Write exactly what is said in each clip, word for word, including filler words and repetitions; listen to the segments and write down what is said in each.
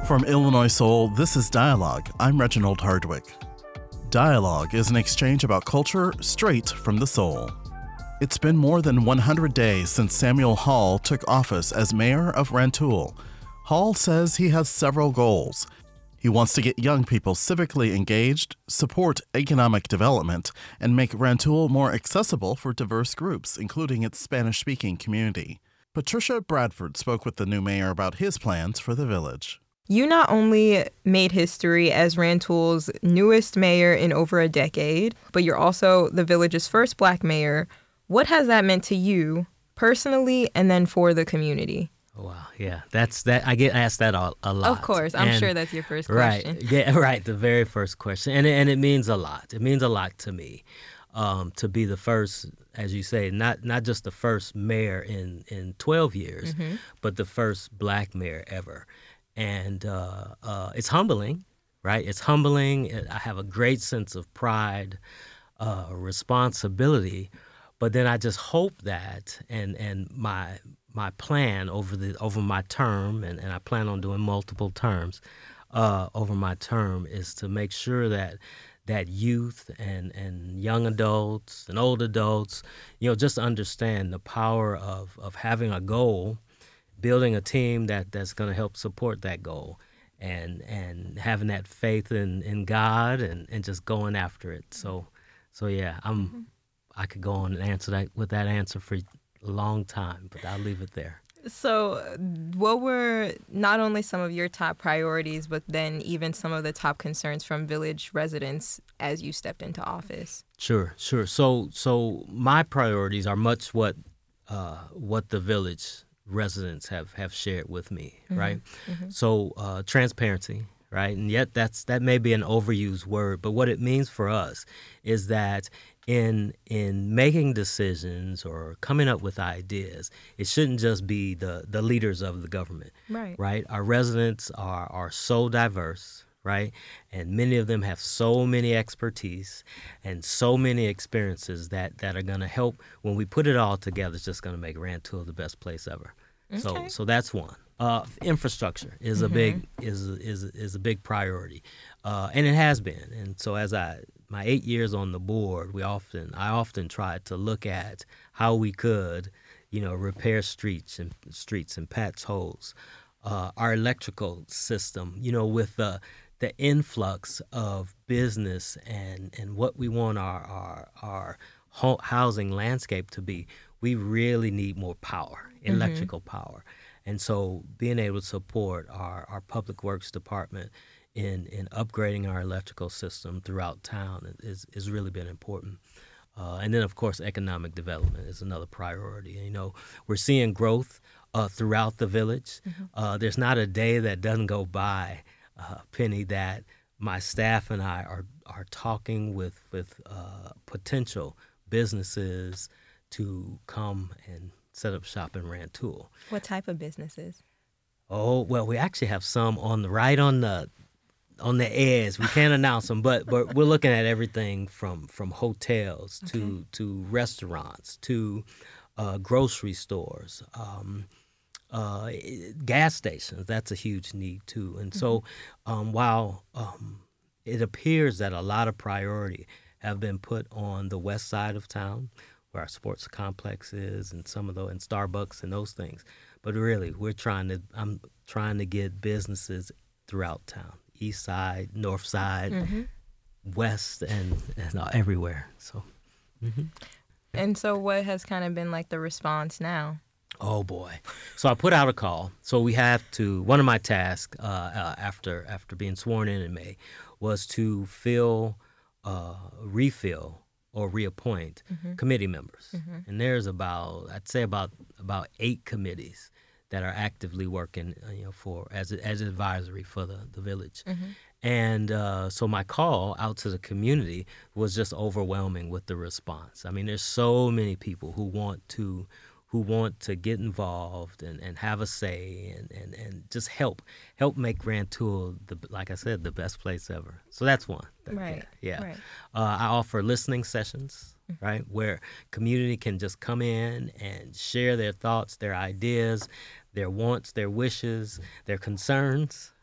From Illinois Soul, this is Dialogue. I'm Reginald Hardwick. Dialogue is an exchange about culture straight from the soul. It's been more than one hundred days since Samuel Hall took office as mayor of Rantoul. Hall says he has several goals. He wants to get young people civically engaged, support economic development, and make Rantoul more accessible for diverse groups, including its Spanish-speaking community. Patricia Bradford spoke with the new mayor about his plans for the village. You not only made history as Rantoul's newest mayor in over a decade, but you're also the village's first Black mayor. What has that meant to you personally and then for the community? Wow, yeah, that's that. I get asked that a, a lot. Of course, I'm and, sure that's your first question. Right, yeah, right, the very first question, and and it means a lot. It means a lot to me um, to be the first, as you say, not not just the first mayor in in twelve years, mm-hmm. but the first Black mayor ever. And uh, uh, it's humbling, right? It's humbling. I have a great sense of pride, uh, responsibility, but then I just hope that, and and my my plan over the over my term, and, and I plan on doing multiple terms uh, over my term, is to make sure that that youth and, and young adults and old adults, you know, just understand the power of, of having a goal, building a team that, that's going to help support that goal, and and having that faith in, in God, and, and just going after it. So, so yeah, I'm mm-hmm. I could go on and answer that with that answer for a long time, but I'll leave it there. So what were not only some of your top priorities, but then even some of the top concerns from village residents as you stepped into office? Sure, sure. So so my priorities are much what uh, what the village residents have, have shared with me, mm-hmm. right? Mm-hmm. So uh, transparency, right? And yet that's that may be an overused word, but what it means for us is that in in making decisions or coming up with ideas, it shouldn't just be the, the leaders of the government, right? Right? Our residents are are so diverse, right? And many of them have so many expertise and so many experiences that, that are going to help. When we put it all together, it's just going to make Rantoul the best place ever. Okay. So so that's one. Uh, infrastructure is mm-hmm. a big is is is a big priority, uh, and it has been. And so as I my eight years on the board, we often I often tried to look at how we could, you know, repair streets and streets and patch holes. Uh, our electrical system, you know, with the the influx of business and, and what we want our our our ho- housing landscape to be, we really need more power, electrical mm-hmm. power. And so being able to support our, our public works department in, in upgrading our electrical system throughout town is is really been important. Uh, and then, of course, economic development is another priority. You know, we're seeing growth uh, throughout the village. Mm-hmm. Uh, there's not a day that doesn't go by, uh, Penny, that my staff and I are are talking with, with uh, potential businesses to come and set up shop in Rantoul. What type of businesses? Oh, well, we actually have some on the right on the on the edge. We can't announce them, but but we're looking at everything from from hotels to okay. to restaurants to uh, grocery stores, um, uh, gas stations. That's a huge need too. And mm-hmm. so, um, while um, it appears that a lot of priority have been put on the west side of town, where our sports complex is, and some of the and Starbucks and those things. But really, we're trying to. I'm trying to get businesses throughout town, east side, north side, mm-hmm. west, and and uh, everywhere. So. Mm-hmm. And so, what has kind of been like the response now? Oh boy! So I put out a call. So we have to. One of my tasks uh, uh, after after being sworn in in May was to fill, uh, refill. or reappoint mm-hmm. committee members. Mm-hmm. And there's about, I'd say about about eight committees that are actively working, you know, for as as advisory for the, the village. Mm-hmm. And uh, so my call out to the community was just overwhelming with the response. I mean, there's so many people who want to who want to get involved and, and have a say and, and, and just help help make Rantoul, the, like I said, the best place ever. So that's one. Right. Yeah. Right. Uh, I offer listening sessions, mm-hmm. right, where community can just come in and share their thoughts, their ideas, their wants, their wishes, their concerns,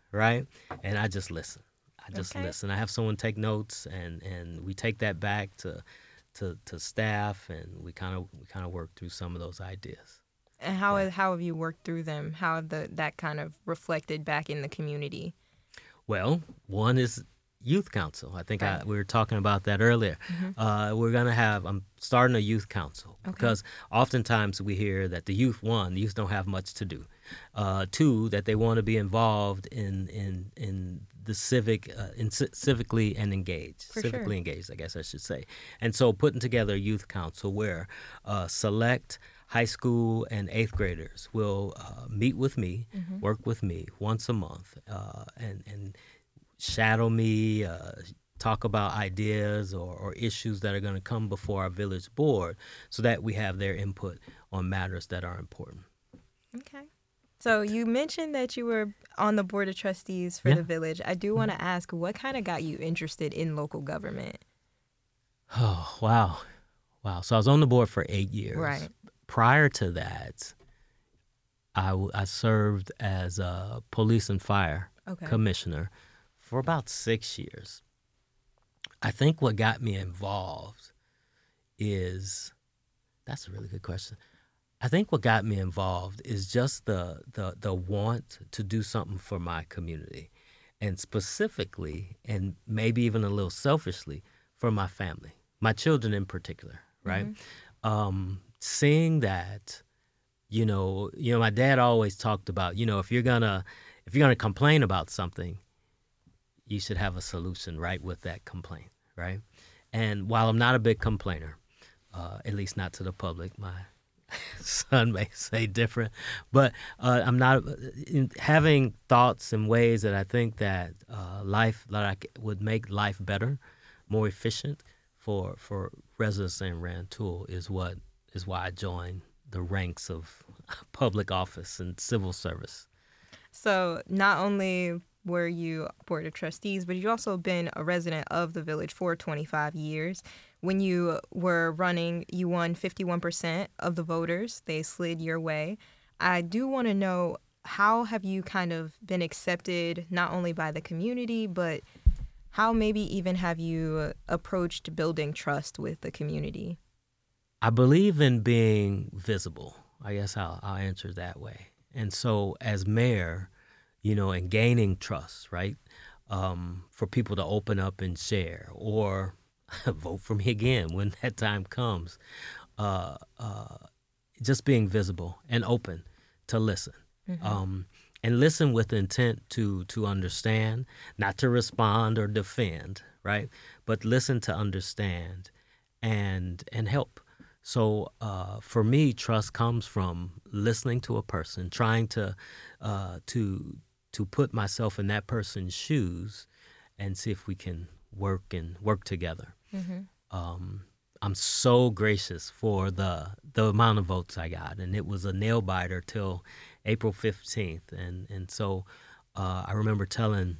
right? And I just listen. I just Okay. listen. I have someone take notes, and, and we take that back to to, to staff, and we kind of we kind of work through some of those ideas. And how Yeah. how have you worked through them? How have the that kind of reflected back in the community? Well, one is youth council. I think I, Right. we were talking about that earlier. Uh, we're going to have, I'm starting a youth council because oftentimes we hear that the youth, one, the youth don't have much to do. Uh, two, that they want to be involved in in in the civic, uh, in ci- civically and engaged, For sure. civically engaged, I guess I should say. And so putting together a youth council where uh, select high school and eighth graders will uh, meet with me, work with me once a month, uh, and and shadow me, uh, talk about ideas or, or issues that are going to come before our village board so that we have their input on matters that are important. Okay. So you mentioned that you were on the board of trustees for Yeah. the village. I do want to ask, what kind of got you interested in local government? Oh, wow. Wow. So I was on the board for eight years. Right. Prior to that, I, w- I served as a police and fire Okay. commissioner for about six years. I think what got me involved is, that's a really good question. I think what got me involved is just the, the, the want to do something for my community, and specifically, and maybe even a little selfishly, for my family, my children in particular, right? Um, seeing that, you know, you know, my dad always talked about, you know, if you're gonna, if you're gonna complain about something, you should have a solution right with that complaint, right? And while I'm not a big complainer, uh, at least not to the public, my son may say different, but uh, I'm not in having thoughts and ways that I think that uh, life that I c- would make life better, more efficient for for residents in Rantoul is what is why I joined the ranks of public office and civil service. So not only were you board of trustees, but you've also been a resident of the village for twenty-five years. When you were running, you won fifty-one percent of the voters. They slid your way. I do want to know, how have you kind of been accepted not only by the community, but how maybe even have you approached building trust with the community? I believe in being visible. I guess I'll, I'll answer that way. And so, as mayor, you know, and gaining trust, right, um, for people to open up and share or vote for me again when that time comes. Uh, uh, just being visible and open to listen. Um, and listen with intent to to understand, not to respond or defend, right? But listen to understand and and help. So uh, for me, trust comes from listening to a person, trying to uh, to to put myself in that person's shoes, and see if we can work and work together. Um, I'm so gracious for the the amount of votes I got, and it was a nail biter till April fifteenth, and and so uh, I remember telling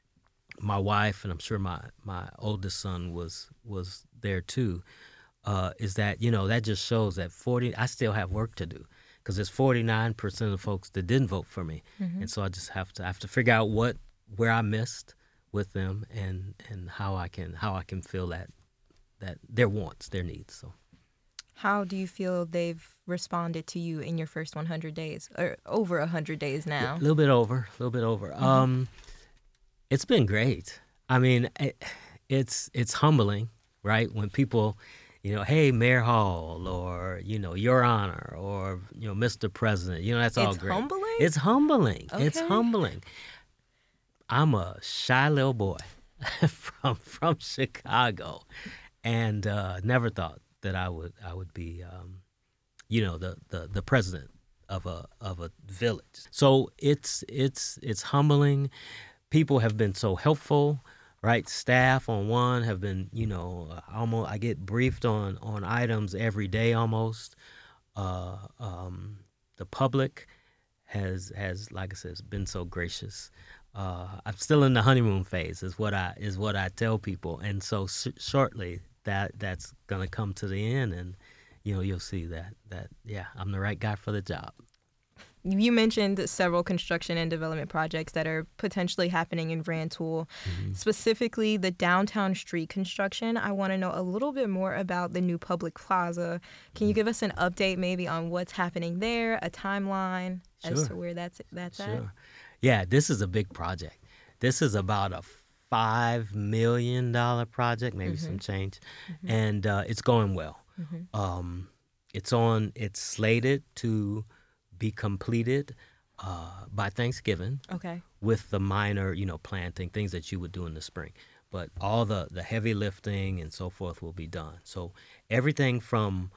my wife, and I'm sure my my oldest son was was there too. Uh, is that, you know, that just shows that forty I still have work to do, because there's forty-nine percent of folks that didn't vote for me, and so I just have to I have to figure out what where I missed with them, and and how I can how I can fill that that their wants, their needs. So How do you feel they've responded to you in your first one hundred days, or over one hundred days now? a little bit over, a little bit over. Um, it's been great. I mean, it, it's it's humbling, right? When people, you know, hey, Mayor Hall, or, you know, Your Honor, or, you know, Mister President, you know, that's all It's great. humbling? It's humbling. It's Okay. humbling. I'm a shy little boy from from Chicago, and uh, never thought that I would I would be, um, you know, the, the, the president of a of a village. So it's it's it's humbling. People have been so helpful, right? Staff on one have been, you know, almost. I get briefed on on items every day almost. Uh, um, the public has has like I said, has been so gracious. Uh, I'm still in the honeymoon phase, is what I is what I tell people, and so sh- shortly that that's gonna come to the end, and you know you'll see that that yeah, I'm the right guy for the job. You mentioned several construction and development projects that are potentially happening in Rantoul. Mm-hmm. Specifically, the downtown street construction. I want to know a little bit more about the new public plaza. Can you give us an update maybe on what's happening there, a timeline Sure. as to where that's that's sure. at? Yeah, this is a big project. This is about a five million dollars project, maybe mm-hmm. some change, mm-hmm. and uh, it's going well. Mm-hmm. Um, it's on. It's slated to be completed uh, by Thanksgiving. Okay. With the minor, you know, planting, things that you would do in the spring. But all the, the heavy lifting and so forth will be done. So everything from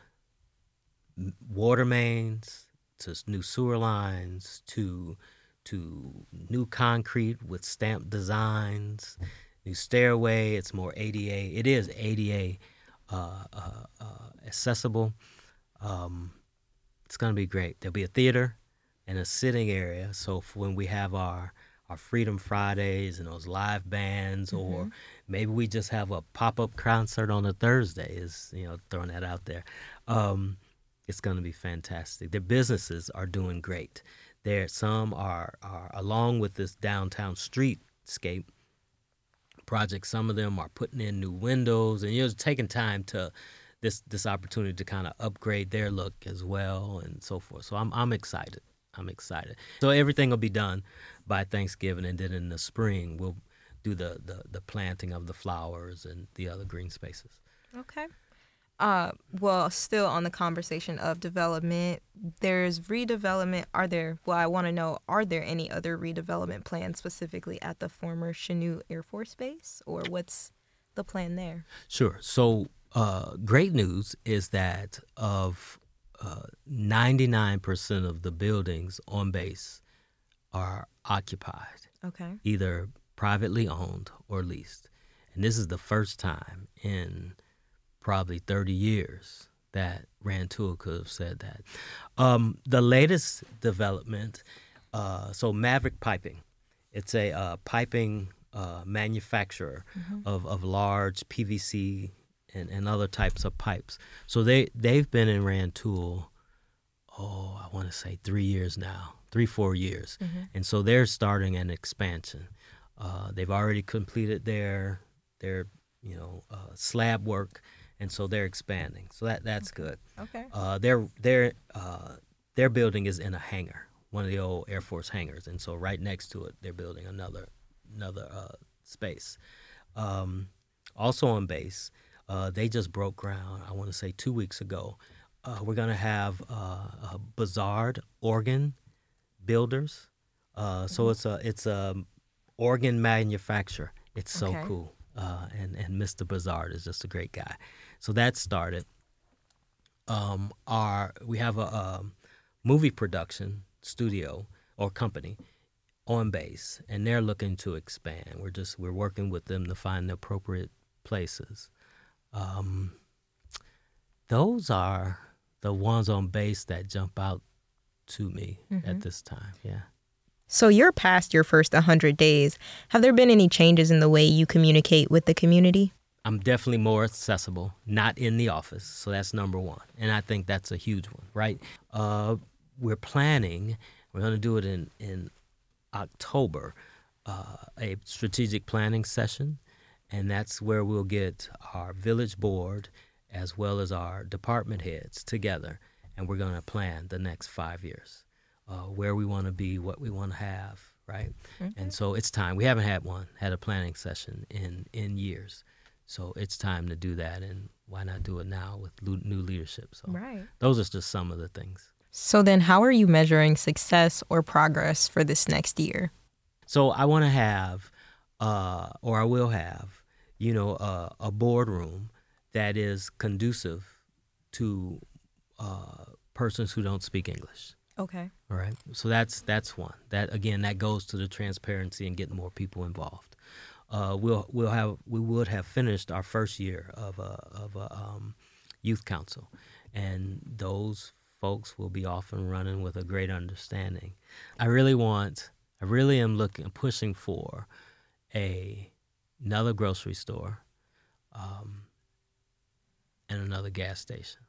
water mains to new sewer lines to to new concrete with stamped designs, new stairway. It's more A D A. It is A D A uh, uh, uh, accessible. Um, It's going to be great. There'll be a theater and a sitting area. So for when we have our, our Freedom Fridays and those live bands, mm-hmm. or maybe we just have a pop-up concert on a Thursday, is, you know, throwing that out there. Um, it's going to be fantastic. Their businesses are doing great. There, some are, are, along with this downtown streetscape project, some of them are putting in new windows, and you're taking time to this this opportunity to kind of upgrade their look as well and so forth. So I'm I'm excited. I'm excited. So everything will be done by Thanksgiving, and then in the spring we'll do the, the, the planting of the flowers and the other green spaces. Okay. Uh, well, still on the conversation of development, there's redevelopment. Are there, well, I want to know, are there any other redevelopment plans specifically at the former Chanute Air Force Base, or what's the plan there? Sure. So Uh, great news is that of uh, ninety-nine percent of the buildings on base are occupied, okay, either privately owned or leased. And this is the first time in probably thirty years that Rantoul could have said that. Um, the latest development, uh, so Maverick Piping, it's a uh, piping uh, manufacturer mm-hmm. of, of large P V C And, and other types of pipes. So they, they've been in Rantoul, oh, I want to say three years now, three, four years. Mm-hmm. And so they're starting an expansion. Uh, they've already completed their, their you know, uh, slab work, and so they're expanding. So that that's okay. good. Okay. Uh, their, their, uh, their building is in a hangar, one of the old Air Force hangars. And so right next to it, they're building another, another uh, space. Um, also on base, Uh, they just broke ground, I want to say two weeks ago. Uh, we're going to have uh, a Buzzard organ builders. Uh, so mm-hmm. it's a it's a organ manufacturer. It's so okay. cool. Uh, and, and Mister Buzzard is just a great guy. So that started. Um, our we have a, a movie production studio or company on base, and they're looking to expand. We're just we're working with them to find the appropriate places. Um, those are the ones on base that jump out to me mm-hmm. at this time. Yeah. So you're past your first one hundred days. Have there been any changes in the way you communicate with the community? I'm definitely more accessible, not in the office. So that's number one. And I think that's a huge one, right? Uh, we're planning, we're going to do it in, in October, uh, a strategic planning session. And that's where we'll get our village board as well as our department heads together, and we're going to plan the next five years, uh, where we want to be, what we want to have, right? Mm-hmm. And so it's time. We haven't had one, had a planning session in, in years. So it's time to do that, and why not do it now with new leadership? So right. Those are just some of the things. So then how are you measuring success or progress for this next year? So I want to have, uh, or I will have, you know, uh, a boardroom that is conducive to uh, persons who don't speak English. Okay. All right. So that's that's one. That again, that goes to the transparency and getting more people involved. Uh, we'll we'll have we would have finished our first year of a of a um, youth council, and those folks will be off and running with a great understanding. I really want. I really am looking, pushing for a another grocery store, um, and another gas station.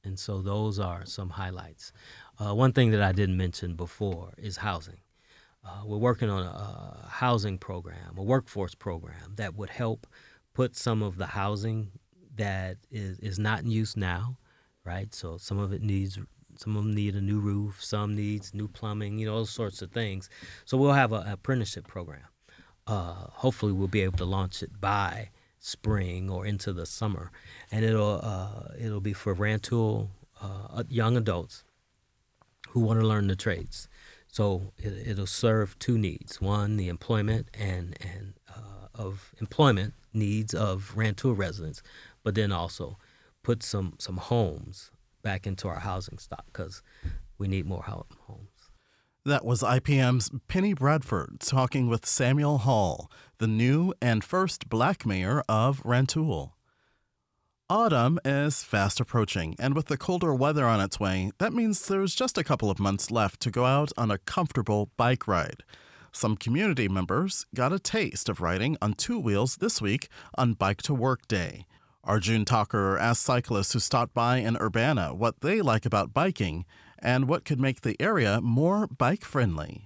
And so those are some highlights. Uh, one thing that I didn't mention before is housing. Uh, we're working on a, a housing program, a workforce program that would help put some of the housing that is, is not in use now, right? So some of it needs, some of them need a new roof, some needs new plumbing, you know, those sorts of things. So we'll have an apprenticeship program. Uh, hopefully we'll be able to launch it by spring or into the summer, and it'll uh, it'll be for Rantoul uh, young adults who want to learn the trades. So it, it'll serve two needs: one, the employment and and uh, of employment needs of Rantoul residents, but then also put some some homes back into our housing stock because we need more homes. That was I P M's Penny Bradford talking with Samuel Hall, the new and first black mayor of Rantoul. Autumn is fast approaching, and with the colder weather on its way, that means there's just a couple of months left to go out on a comfortable bike ride. Some community members got a taste of riding on two wheels this week on Bike to Work Day. Arjun Thakur asked cyclists who stopped by in Urbana what they like about biking and what could make the area more bike-friendly.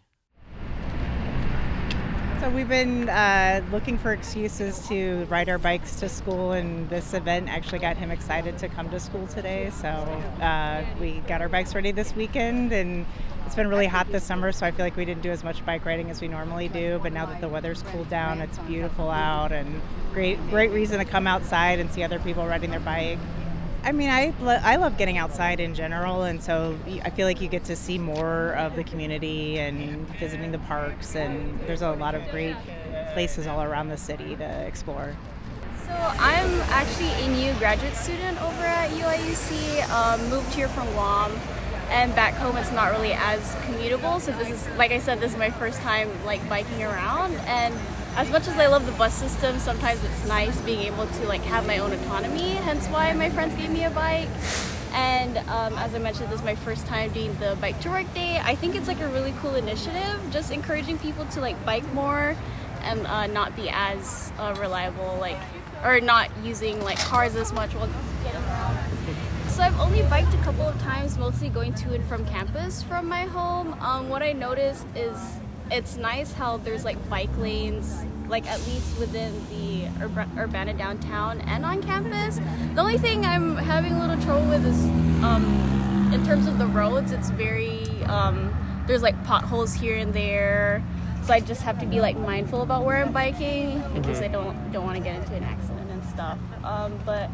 So we've been uh, looking for excuses to ride our bikes to school, and this event actually got him excited to come to school today. So uh, we got our bikes ready this weekend, and it's been really hot this summer, so I feel like we didn't do as much bike riding as we normally do. But now that the weather's cooled down, it's beautiful out, and great, great reason to come outside and see other people riding their bike. I mean, I, lo- I love getting outside in general, and so I feel like you get to see more of the community and visiting the parks, and there's a lot of great places all around the city to explore. So I'm actually a new graduate student over at U I U C, um, moved here from Guam, and back home it's not really as commutable, so this is, like I said, this is my first time like biking around, and as much as I love the bus system, sometimes it's nice being able to like have my own autonomy, hence why my friends gave me a bike. And um, as I mentioned, this is my first time doing the Bike to Work Day. I think it's like a really cool initiative, just encouraging people to like bike more and uh, not be as uh, reliable, like, or not using like cars as much while getting around. So I've only biked a couple of times, mostly going to and from campus from my home. Um, what I noticed is it's nice how there's like bike lanes, like at least within the Ur- Urbana downtown and on campus. The only thing I'm having a little trouble with is um, in terms of the roads, it's very, um, there's like potholes here and there. So I just have to be like mindful about where I'm biking because I don't don't want to get into an accident and stuff. Um, but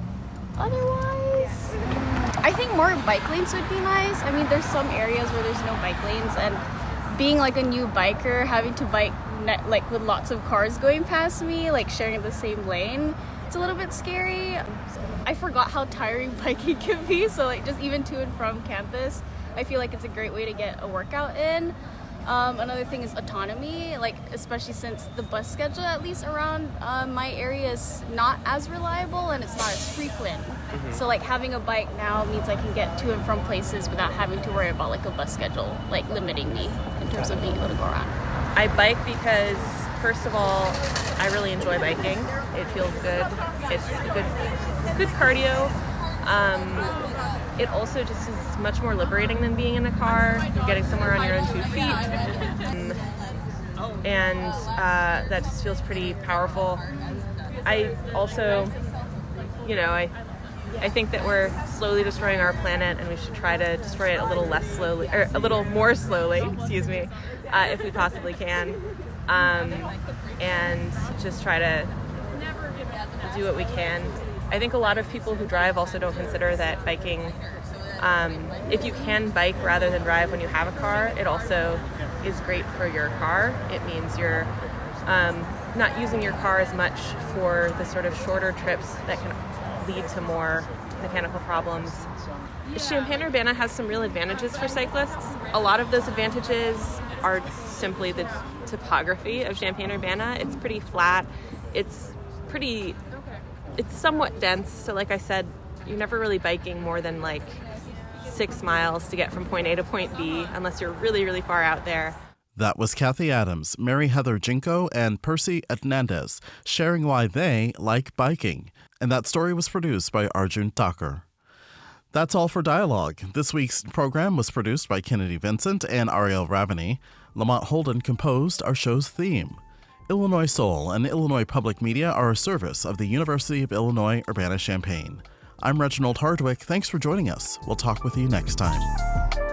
otherwise, I think more bike lanes would be nice. I mean, there's some areas where there's no bike lanes, and being like a new biker, having to bike net, like with lots of cars going past me, like sharing the same lane, it's a little bit scary. I forgot how tiring biking can be, so like just even to and from campus, I feel like it's a great way to get a workout in. Um, another thing is autonomy, like especially since the bus schedule, at least around uh, my area, is not as reliable and it's not as frequent. Mm-hmm. So like having a bike now means I can get to and from places without having to worry about like a bus schedule, like limiting me in terms of being able to go around. I bike because, first of all, I really enjoy biking. It feels good. It's good, good cardio. Um, It also just is much more liberating than being in a car. You're getting somewhere on your own two feet. And uh, that just feels pretty powerful. I also, you know, I I think that we're slowly destroying our planet, and we should try to destroy it a little less slowly, or a little more slowly, excuse me, uh, if we possibly can. Um, and just try to do what we can. I think a lot of people who drive also don't consider that biking, um, if you can bike rather than drive when you have a car, it also is great for your car. It means you're um, not using your car as much for the sort of shorter trips that can lead to more mechanical problems. Champaign-Urbana has some real advantages for cyclists. A lot of those advantages are simply the topography of Champaign-Urbana. It's pretty flat. It's pretty... It's somewhat dense, so like I said, you're never really biking more than like six miles to get from point A to point B, unless you're really, really far out there. That was Kathy Adams, Mary Heather Jinko, and Percy Hernandez sharing why they like biking. And that story was produced by Arjun Thakur. That's all for Dialogue. This week's program was produced by Kennedy Vincent and Ariel Raveney. Lamont Holden composed our show's theme. Illinois Soul and Illinois Public Media are a service of the University of Illinois Urbana-Champaign. I'm Reginald Hardwick. Thanks for joining us. We'll talk with you next time.